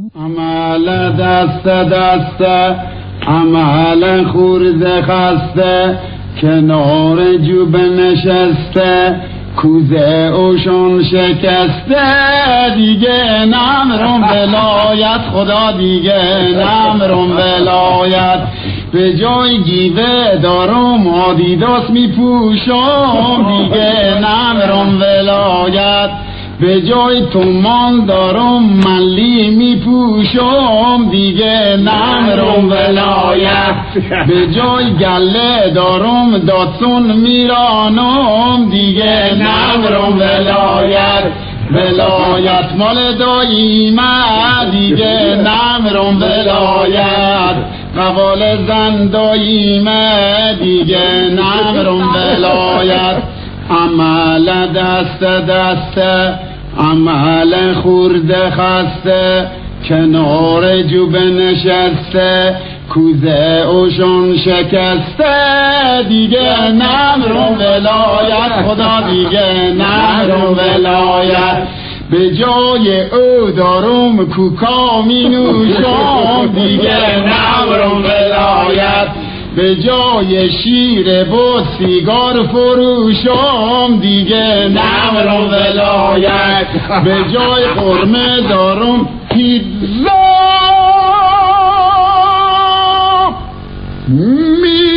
عمل دست عمل خورده خسته کنار جوب نشسته کوزه اوشون شکسته دیگه نمرم ولایت خدا دیگه نمرم ولایت به جای گیوه دارم آدیداس میپوشم دیگه نمرم ولایت به جای تومان دارم ملی میپوشم دیگه نمرم ولایت به جای گله دارم داتسون میرانم دیگه نمرم ولایت ولایت مال داییمه دیگه نمرم ولایت قوال زن داییمه دیگه نمرم ولایت عمل دست عمل خورده خسته کنار جوب نشسته کوزه اوشون شکسته دیگه نمرم ولایت خدا دیگه نمرم ولایت به جای او دارم کوکا می نوشم دیگه نمرم ولایت به جای شیر بود سیگار فروشم دیگه نمرم ولایت به جای قرمه دارم پیتزا